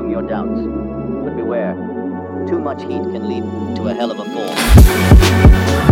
consume your doubts. But beware, too much heat can lead to a hell of a fall.